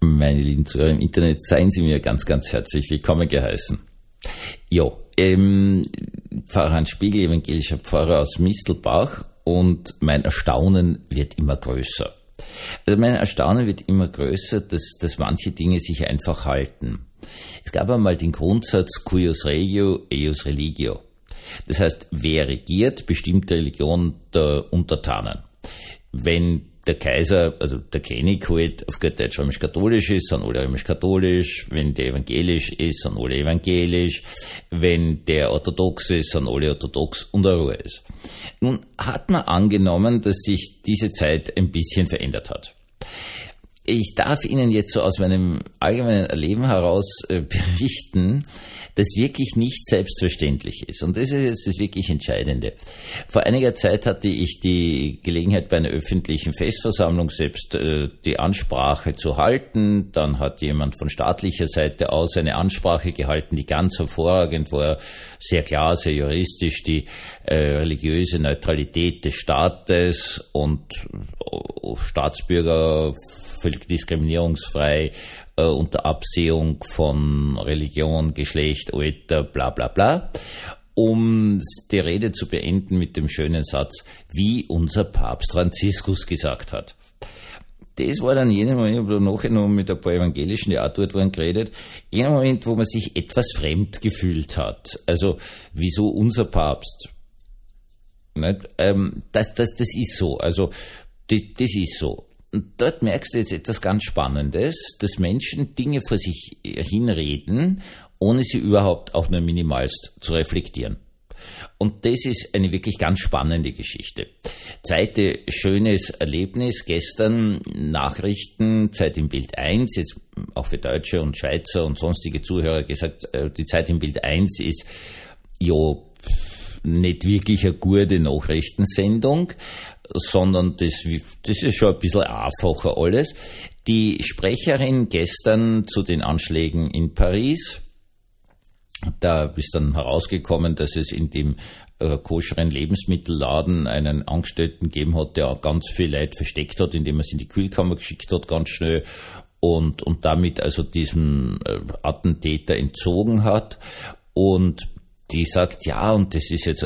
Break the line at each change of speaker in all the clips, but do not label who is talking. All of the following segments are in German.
Meine lieben Zuhörer im Internet, seien Sie mir ganz, ganz herzlich willkommen geheißen. Jo, Pfarrer Hans Spiegel, evangelischer Pfarrer aus Mistelbach, und mein Erstaunen wird immer größer. Also mein Erstaunen wird immer größer, dass manche Dinge sich einfach halten. Es gab einmal den Grundsatz cuius regio, eius religio. Das heißt, wer regiert, bestimmt die Religion der Untertanen. Wenn der Kaiser, also der König halt auf gut Deutsch römisch-katholisch ist, sind alle römisch-katholisch. Wenn der evangelisch ist, sind alle evangelisch. Wenn der orthodox ist, sind alle orthodox und der Ruhe ist. Nun hat man angenommen, dass sich diese Zeit ein bisschen verändert hat. Ich darf Ihnen jetzt so aus meinem allgemeinen Erleben heraus berichten, das wirklich nicht selbstverständlich ist. Und das ist jetzt das wirklich Entscheidende. Vor einiger Zeit hatte ich die Gelegenheit, bei einer öffentlichen Festversammlung selbst die Ansprache zu halten. Dann hat jemand von staatlicher Seite aus eine Ansprache gehalten, die ganz hervorragend war, sehr klar, sehr juristisch, die religiöse Neutralität des Staates und Staatsbürger völlig diskriminierungsfrei, unter Absehung von Religion, Geschlecht, Alter, bla bla bla, um die Rede zu beenden mit dem schönen Satz, wie unser Papst Franziskus gesagt hat. Das war dann jener Moment, ich habe nachher noch mit ein paar Evangelischen, die auch dort waren, geredet, jener Moment, wo man sich etwas fremd gefühlt hat. Also, wieso unser Papst? Das ist so, also, das ist so. Und dort merkst du jetzt etwas ganz Spannendes, dass Menschen Dinge vor sich hinreden, ohne sie überhaupt auch nur minimalst zu reflektieren. Und das ist eine wirklich ganz spannende Geschichte. Zweite schönes Erlebnis, gestern Nachrichten, Zeit im Bild 1, jetzt auch für Deutsche und Schweizer und sonstige Zuhörer gesagt, die Zeit im Bild 1 ist nicht wirklich eine gute Nachrichtensendung, sondern das ist schon ein bisschen einfacher alles. Die Sprecherin gestern zu den Anschlägen in Paris, da ist dann herausgekommen, dass es in dem koscheren Lebensmittelladen einen Angestellten gegeben hat, der ganz viel Leid versteckt hat, indem er es in die Kühlkammer geschickt hat, ganz schnell, und damit also diesem Attentäter entzogen hat. Und die sagt, ja, und das ist jetzt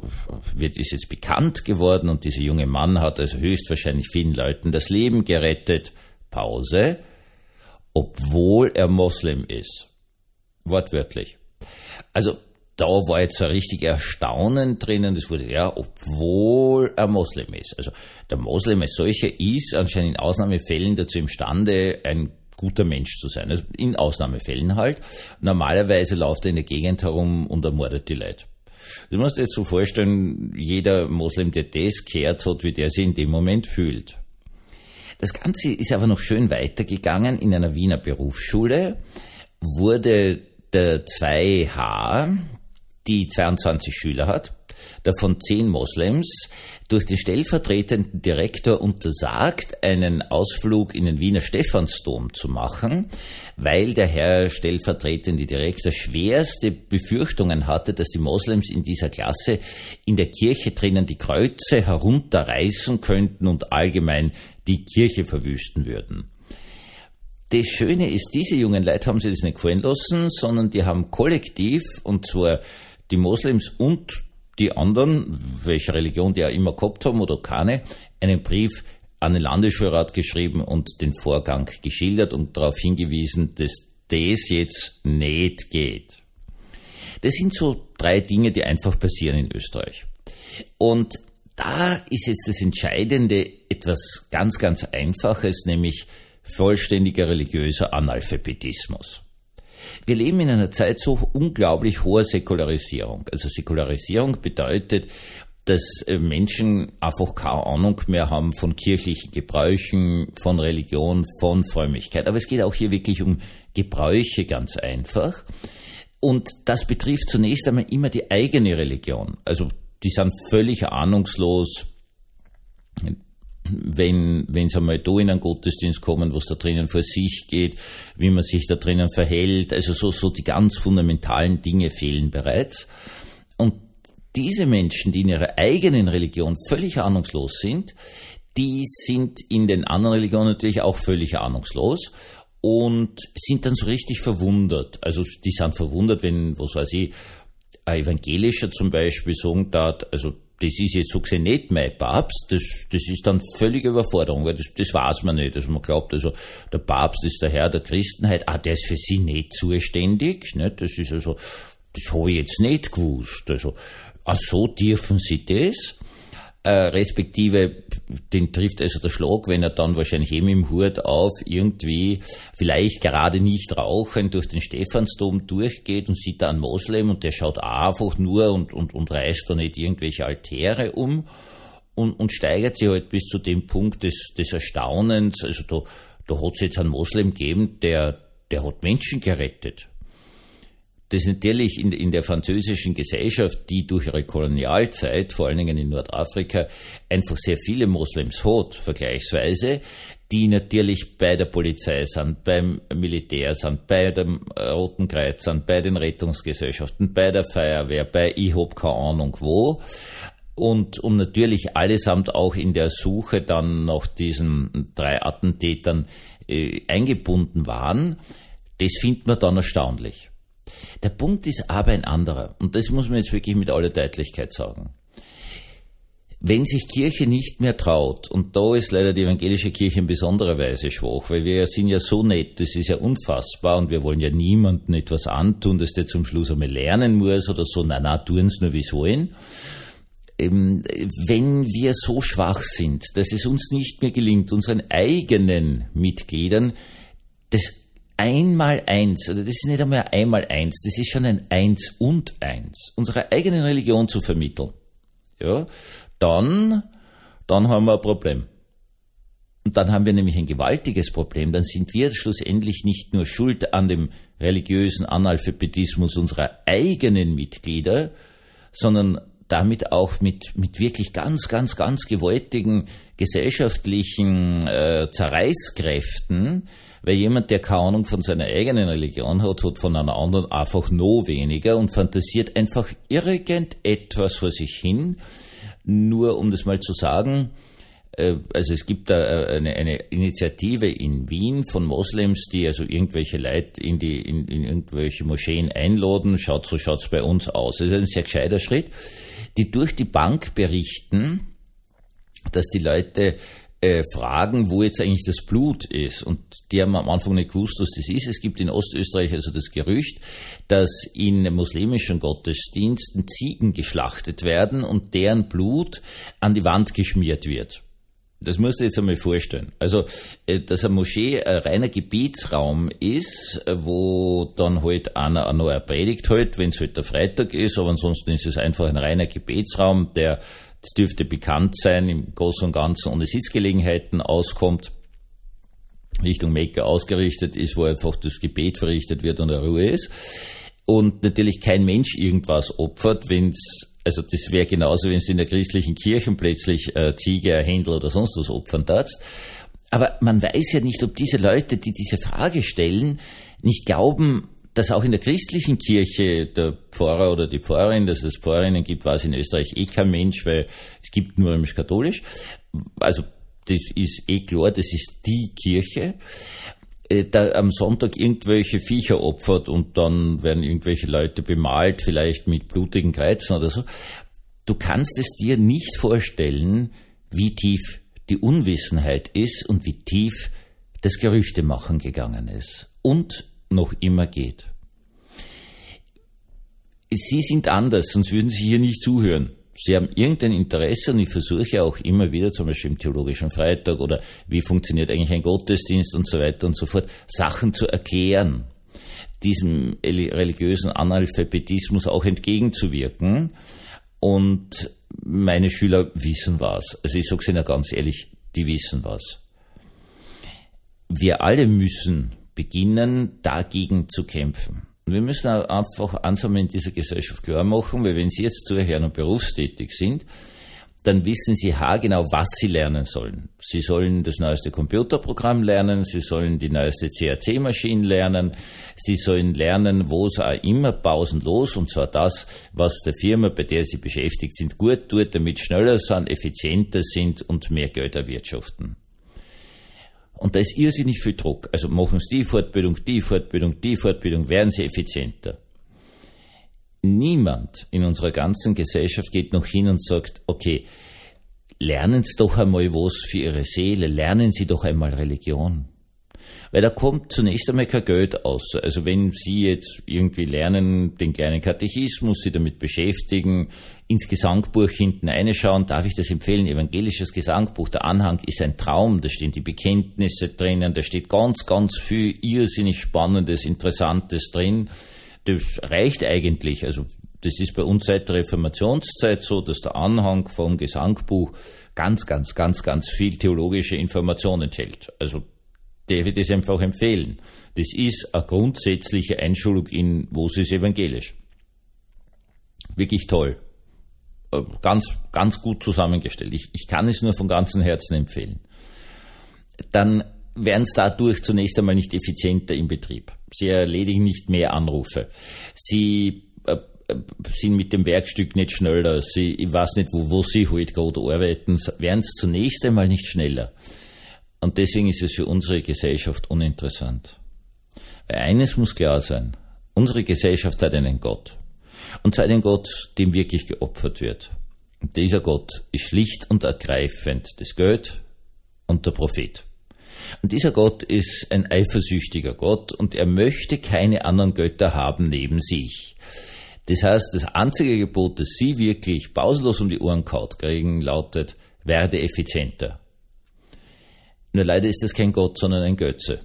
ist jetzt bekannt geworden, und dieser junge Mann hat also höchstwahrscheinlich vielen Leuten das Leben gerettet. Pause. Obwohl er Moslem ist. Wortwörtlich. Also, da war jetzt ein richtig Erstaunen drinnen, das wurde, ja, obwohl er Moslem ist. Also, der Moslem als solcher ist anscheinend in Ausnahmefällen dazu imstande, ein guter Mensch zu sein. Also in Ausnahmefällen halt. Normalerweise läuft er in der Gegend herum und ermordet die Leute. Du musst dir jetzt so vorstellen, jeder Moslem, der das gehört hat, wie der sich in dem Moment fühlt. Das Ganze ist aber noch schön weitergegangen. In einer Wiener Berufsschule wurde der 2H, die 22 Schüler hat, davon 10 Moslems, durch den stellvertretenden Direktor untersagt, einen Ausflug in den Wiener Stephansdom zu machen, weil der Herr stellvertretende Direktor schwerste Befürchtungen hatte, dass die Moslems in dieser Klasse in der Kirche drinnen die Kreuze herunterreißen könnten und allgemein die Kirche verwüsten würden. Das Schöne ist, diese jungen Leute haben sich das nicht gefallen lassen, sondern die haben kollektiv, und zwar die Moslems und die anderen, welche Religion die auch immer gehabt haben oder keine, einen Brief an den Landesschulrat geschrieben und den Vorgang geschildert und darauf hingewiesen, dass das jetzt nicht geht. Das sind so 3 Dinge, die einfach passieren in Österreich. Und da ist jetzt das Entscheidende etwas ganz, ganz Einfaches, nämlich vollständiger religiöser Analphabetismus. Wir leben in einer Zeit so unglaublich hoher Säkularisierung. Also Säkularisierung bedeutet, dass Menschen einfach keine Ahnung mehr haben von kirchlichen Gebräuchen, von Religion, von Frömmigkeit. Aber es geht auch hier wirklich um Gebräuche, ganz einfach. Und das betrifft zunächst einmal immer die eigene Religion. Also die sind völlig ahnungslos, wenn sie einmal da in einen Gottesdienst kommen, was da drinnen vor sich geht, wie man sich da drinnen verhält, also so die ganz fundamentalen Dinge fehlen bereits. Und diese Menschen, die in ihrer eigenen Religion völlig ahnungslos sind, die sind in den anderen Religionen natürlich auch völlig ahnungslos. und sind dann so richtig verwundert. Also die sind verwundert, wenn, was weiß ich, ein Evangelischer zum Beispiel sagen darf, also das ist jetzt so gesehen nicht mein Papst, das ist dann völlige Überforderung, weil das weiß man nicht. Also man glaubt, also der Papst ist der Herr der Christenheit, der ist für sie nicht zuständig, ne? Das ist also, das habe ich jetzt nicht gewusst. Also, so dürfen sie das. Respektive, den trifft also der Schlag, wenn er dann wahrscheinlich eben im Hut auf irgendwie vielleicht gerade nicht rauchend durch den Stephansdom durchgeht und sieht da einen Moslem und der schaut einfach nur und reißt da nicht irgendwelche Altäre um und steigert sich halt bis zu dem Punkt des Erstaunens. Also da hat es jetzt einen Moslem gegeben, der hat Menschen gerettet. Das ist natürlich in der französischen Gesellschaft, die durch ihre Kolonialzeit, vor allen Dingen in Nordafrika, einfach sehr viele Moslems hat, vergleichsweise, die natürlich bei der Polizei sind, beim Militär sind, bei dem Roten Kreuz sind, bei den Rettungsgesellschaften, bei der Feuerwehr, bei ich hab keine Ahnung wo. Und natürlich allesamt auch in der Suche dann nach diesen 3 Attentätern eingebunden waren. Das findet man dann erstaunlich. Der Punkt ist aber ein anderer, und das muss man jetzt wirklich mit aller Deutlichkeit sagen. Wenn sich Kirche nicht mehr traut, und da ist leider die evangelische Kirche in besonderer Weise schwach, weil wir sind ja so nett, das ist ja unfassbar, und wir wollen ja niemandem etwas antun, dass der zum Schluss einmal lernen muss oder so, nein, tun's nur wie sollen. Wenn wir so schwach sind, dass es uns nicht mehr gelingt, unseren eigenen Mitgliedern das Einmaleins, also das ist nicht einmal Einmaleins, das ist schon ein 1 und 1, unsere eigene Religion zu vermitteln, ja, dann haben wir ein Problem. Und dann haben wir nämlich ein gewaltiges Problem, dann sind wir schlussendlich nicht nur schuld an dem religiösen Analphabetismus unserer eigenen Mitglieder, sondern damit auch mit wirklich ganz, ganz, ganz gewaltigen gesellschaftlichen Zerreißkräften, weil jemand, der keine Ahnung von seiner eigenen Religion hat von einer anderen einfach noch weniger und fantasiert einfach irgendetwas vor sich hin. Nur um das mal zu sagen, also es gibt da eine Initiative in Wien von Moslems, die also irgendwelche Leute in irgendwelche Moscheen einladen. So schaut's bei uns aus. Das ist ein sehr gescheiter Schritt, die durch die Bank berichten, dass die Leute fragen, wo jetzt eigentlich das Blut ist. Und die haben am Anfang nicht gewusst, was das ist. Es gibt in Ostösterreich also das Gerücht, dass in muslimischen Gottesdiensten Ziegen geschlachtet werden und deren Blut an die Wand geschmiert wird. Das musst du jetzt einmal vorstellen. Also, dass eine Moschee ein reiner Gebetsraum ist, wo dann halt einer noch eine Predigt hält, wenn es halt der Freitag ist, aber ansonsten ist es einfach ein reiner Gebetsraum, der, das dürfte bekannt sein, im Großen und Ganzen ohne Sitzgelegenheiten auskommt, Richtung Mekka ausgerichtet ist, wo einfach das Gebet verrichtet wird und eine Ruhe ist. Und natürlich kein Mensch irgendwas opfert, also das wäre genauso, wenn du in der christlichen Kirche plötzlich Ziege, Händel oder sonst was opfern darfst. Aber man weiß ja nicht, ob diese Leute, die diese Frage stellen, nicht glauben, dass auch in der christlichen Kirche der Pfarrer oder die Pfarrerin, dass es Pfarrerinnen gibt, weiß in Österreich kein Mensch, weil es gibt nur nämlich katholisch. Also das ist klar, das ist die Kirche. Da am Sonntag irgendwelche Viecher opfert und dann werden irgendwelche Leute bemalt, vielleicht mit blutigen Kreuzen oder so. Du kannst es dir nicht vorstellen, wie tief die Unwissenheit ist und wie tief das Gerüchtemachen gegangen ist und noch immer geht. Sie sind anders, sonst würden Sie hier nicht zuhören. Sie haben irgendein Interesse und ich versuche auch immer wieder, zum Beispiel im Theologischen Freitag oder wie funktioniert eigentlich ein Gottesdienst und so weiter und so fort, Sachen zu erklären, diesem religiösen Analphabetismus auch entgegenzuwirken. Und meine Schüler wissen was. Also ich sage es Ihnen ganz ehrlich, die wissen was. Wir alle müssen beginnen, dagegen zu kämpfen. Wir müssen einfach einsam in dieser Gesellschaft klar machen, weil wenn Sie jetzt zuhören und berufstätig sind, dann wissen Sie haargenau, was Sie lernen sollen. Sie sollen das neueste Computerprogramm lernen, Sie sollen die neueste CAC-Maschine lernen, Sie sollen lernen, wo es auch immer pausenlos, und zwar das, was der Firma, bei der Sie beschäftigt sind, gut tut, damit schneller sind, effizienter sind und mehr Geld erwirtschaften. Und da ist irrsinnig viel Druck. Also machen Sie die Fortbildung, werden Sie effizienter. Niemand in unserer ganzen Gesellschaft geht noch hin und sagt, okay, lernen Sie doch einmal was für Ihre Seele, lernen Sie doch einmal Religion. Weil da kommt zunächst einmal kein Geld aus. Also wenn Sie jetzt irgendwie lernen, den kleinen Katechismus, Sie damit beschäftigen, ins Gesangbuch hinten reinschauen, darf ich das empfehlen, evangelisches Gesangbuch, der Anhang ist ein Traum, da stehen die Bekenntnisse drinnen, da steht ganz, ganz viel irrsinnig Spannendes, Interessantes drin. Das reicht eigentlich, also das ist bei uns seit der Reformationszeit so, dass der Anhang vom Gesangbuch ganz viel theologische Informationen enthält. Also darf ich das einfach empfehlen. Das ist eine grundsätzliche Einschulung in, was ist evangelisch. Wirklich toll. Ganz gut zusammengestellt. Ich kann es nur von ganzem Herzen empfehlen. Dann werden Sie dadurch zunächst einmal nicht effizienter im Betrieb. Sie erledigen nicht mehr Anrufe. Sie sind mit dem Werkstück nicht schneller. Ich weiß nicht, wo Sie heute gerade arbeiten, werden Sie zunächst einmal nicht schneller. Und deswegen ist es für unsere Gesellschaft uninteressant. Weil eines muss klar sein. Unsere Gesellschaft hat einen Gott. Und zwar einen Gott, dem wirklich geopfert wird. Und dieser Gott ist schlicht und ergreifend das Geld und der Prophet. Und dieser Gott ist ein eifersüchtiger Gott und er möchte keine anderen Götter haben neben sich. Das heißt, das einzige Gebot, das Sie wirklich pausenlos um die Ohren kaut kriegen, lautet, werde effizienter. Nur leider ist das kein Gott, sondern ein Götze.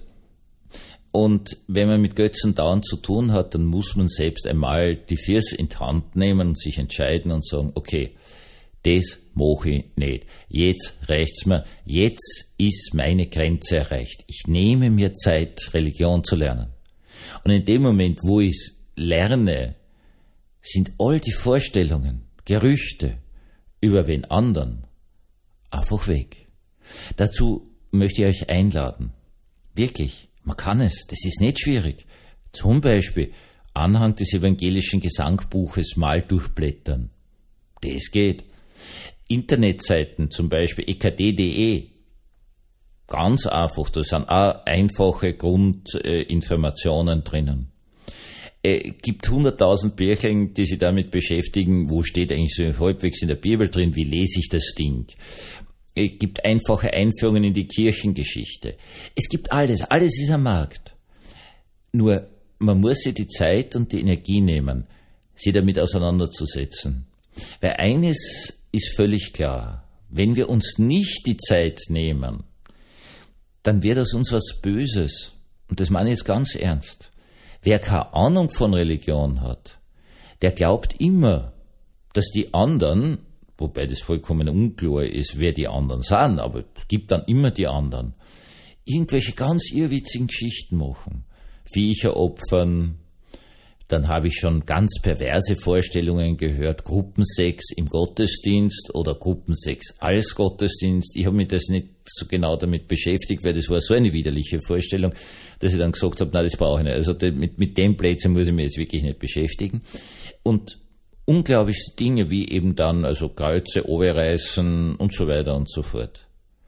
Und wenn man mit Götzen dauernd zu tun hat, dann muss man selbst einmal die Füße in die Hand nehmen und sich entscheiden und sagen, okay, das mache ich nicht. Jetzt reicht's mir. Jetzt ist meine Grenze erreicht. Ich nehme mir Zeit, Religion zu lernen. Und in dem Moment, wo ich es lerne, sind all die Vorstellungen, Gerüchte über wen anderen einfach weg. Dazu möchte ich euch einladen. Wirklich, man kann es, das ist nicht schwierig. Zum Beispiel Anhang des evangelischen Gesangbuches mal durchblättern. Das geht. Internetseiten, zum Beispiel ekd.de, ganz einfach, da sind auch einfache Grundinformationen drinnen. Gibt 100.000 Bücher, die sich damit beschäftigen, wo steht eigentlich so halbwegs in der Bibel drin, wie lese ich das Ding. Es gibt einfache Einführungen in die Kirchengeschichte. Es gibt alles ist am Markt. Nur, man muss sich die Zeit und die Energie nehmen, sich damit auseinanderzusetzen. Weil eines ist völlig klar, wenn wir uns nicht die Zeit nehmen, dann wird aus uns was Böses. Und das meine ich jetzt ganz ernst. Wer keine Ahnung von Religion hat, der glaubt immer, dass die anderen, wobei das vollkommen unklar ist, wer die anderen sind, aber es gibt dann immer die anderen, irgendwelche ganz irrwitzigen Geschichten machen. Viecher opfern, dann habe ich schon ganz perverse Vorstellungen gehört, Gruppensex im Gottesdienst oder Gruppensex als Gottesdienst. Ich habe mich das nicht so genau damit beschäftigt, weil das war so eine widerliche Vorstellung, dass ich dann gesagt habe, nein, das brauche ich nicht. Also mit dem Blödsinn muss ich mich jetzt wirklich nicht beschäftigen. Und unglaubliche Dinge wie eben dann also Kreuze, Oberreißen und so weiter und so fort.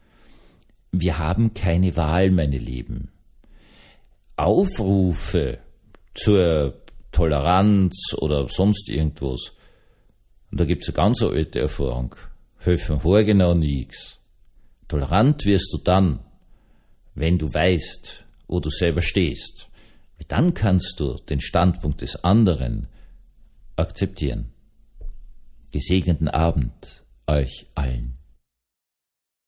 Wir haben keine Wahl, meine Lieben. Aufrufe zur Toleranz oder sonst irgendwas, und da gibt's eine ganz alte Erfahrung, helfen genau nichts. Tolerant wirst du dann, wenn du weißt, wo du selber stehst. Dann kannst du den Standpunkt des anderen akzeptieren. Gesegneten Abend euch allen.